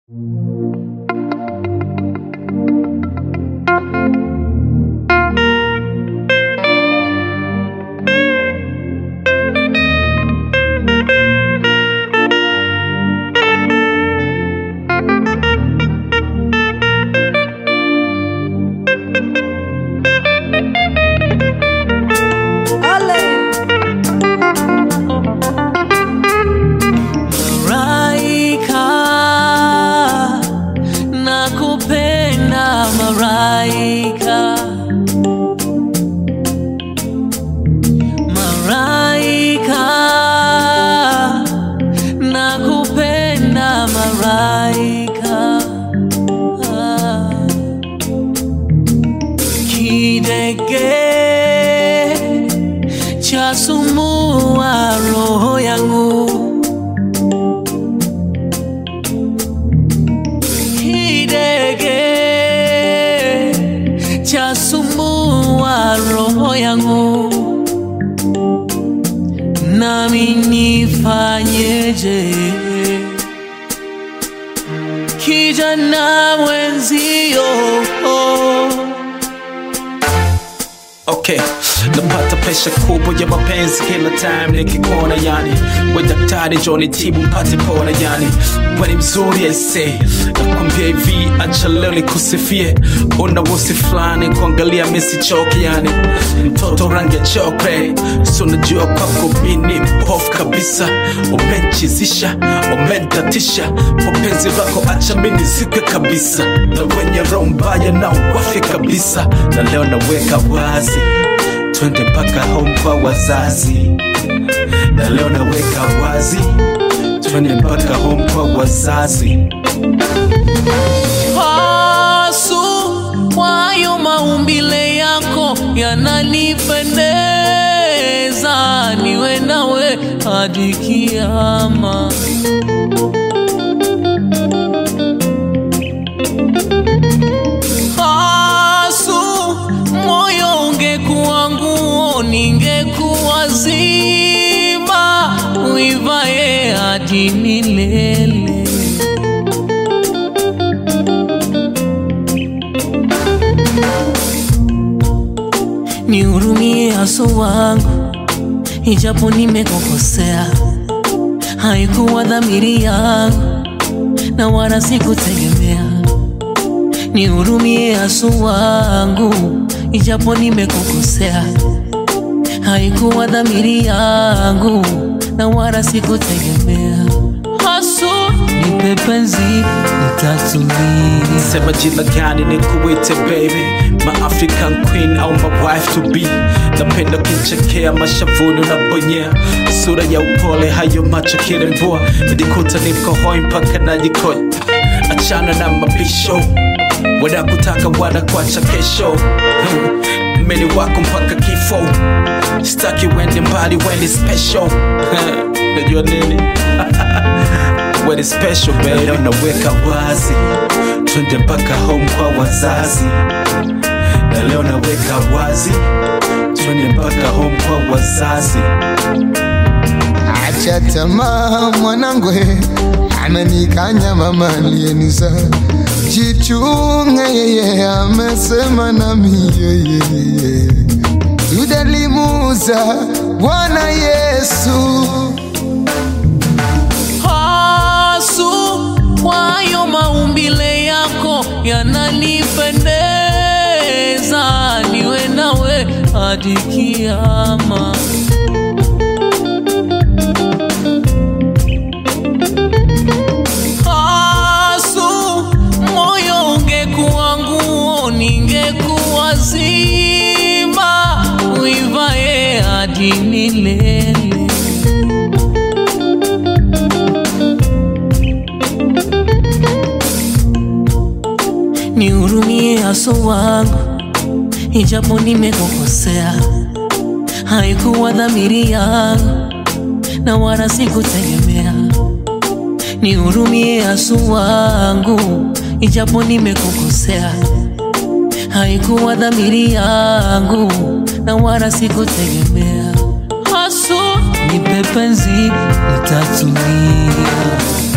Maraika, nakupenda maraika. Kidege cha sumbua roho yangu, kidege cha sumbua roho yangu, nami nifanyeje? Kijana mwenzio. Okay, napata presha kubwa ya mapenzi kila time nikikuona yani. We daktari Johnny tibu mpate pona yani. We ni mzuri ese, nakwambia hivi acha leo nikusifie. Una wosi flani kuangalia misi choki yani. Mtoto rangi ya chocolate, so najua kwako mini mpofu kabisa. Umechizisha, umentatisha, mapenzi wako acha mini zikwe kabisa. Na wenye roho mbaya na wafi kabisa. Na leo naweka wazi, twende mpaka home kwa wazazi. Na leo naweka wazi, twende mpaka home kwa wazazi. Pasu wayo maumbile yako yananipendeza, niwe nawe hadi kiyama. Ningekuwa zima uivae hadi milele. Nihurumie aso wangu, ijapo nimekukosea. Haikuwa dhamiri yangu na wala sikutegemea. Nihurumie aso wangu, ijapo nimekukosea. Haikuwa dhamiri yangu na wala sikutegemea. Haso nipe penzi nitatulia. Sema jina gani nikuite baby, my African queen au my wife to be. Napenda kuchekea mashavuni unabonyea, sura ya upole hayo macho kirembua. Nijikuta niko hoi mpaka najikoya. Achana na mabisho, wada kutaka wada kuacha kesho. Meni wako mpaka kifo, staki wende mbali wende special. Najua nini? Wende special baby. Leo naweka wazi, twende mpaka home kwa wazazi. Na leo naweka wazi, twende mpaka home kwa wazazi. Acha tamaa mwanangu, ananikanya mama aliyenizaa. Jichunge yeye amesema nami yeye. Tudalimuza Bwana Yesu. Hasu wayo maumbile yako yananipendeza, niwe nawe hadi kiyama. Ningekuwa zima uivae hadi milele. Nihurumie aso wangu, ijapo nimekukosea. Haikuwa dhamiri yangu na wala sikutegemea. Nihurumie aso wangu, ijapo nimekukosea. Haikuwa dhamiri yangu na wala sikutegemea. Haso nipe penzi nitatulia.